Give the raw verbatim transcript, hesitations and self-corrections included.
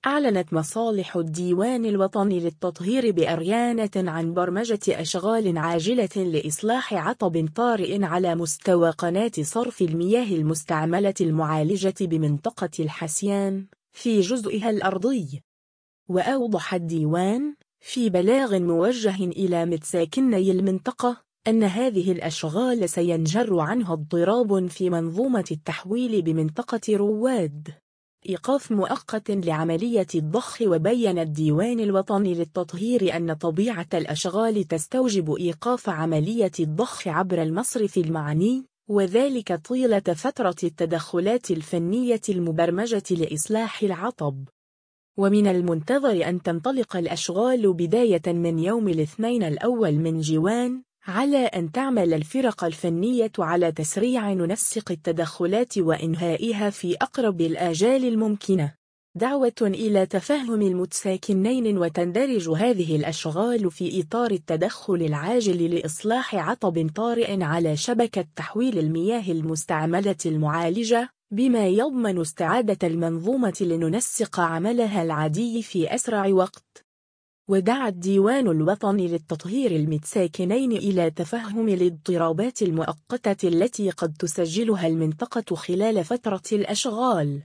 أعلنت مصالح الديوان الوطني للتطهير بأريانة عن برمجة أشغال عاجلة لإصلاح عطب طارئ على مستوى قناة صرف المياه المستعملة المعالجة بمنطقة الحسيان في جزئها الأرضي. وأوضح الديوان في بلاغ موجه إلى متساكني المنطقة أن هذه الأشغال سينجر عنها اضطراب في منظومة التحويل بمنطقة رواد، إيقاف مؤقت لعملية الضخ. وبين الديوان الوطني للتطهير أن طبيعة الأشغال تستوجب إيقاف عملية الضخ عبر المصرف المعني، وذلك طيلة فترة التدخلات الفنية المبرمجة لإصلاح العطب. ومن المنتظر أن تنطلق الأشغال بداية من يوم الاثنين الأول من جوان، على أن تعمل الفرق الفنية على تسريع منسق التدخلات وإنهائها في أقرب الآجال الممكنة. دعوة إلى تفهم المتساكنين. وتندرج هذه الأشغال في إطار التدخل العاجل لإصلاح عطب طارئ على شبكة تحويل المياه المستعملة المعالجة، بما يضمن استعادة المنظومة لننسق عملها العادي في أسرع وقت. ودعا الديوان الوطني للتطهير المتساكنين إلى تفهم الاضطرابات المؤقتة التي قد تسجلها المنطقة خلال فترة الأشغال.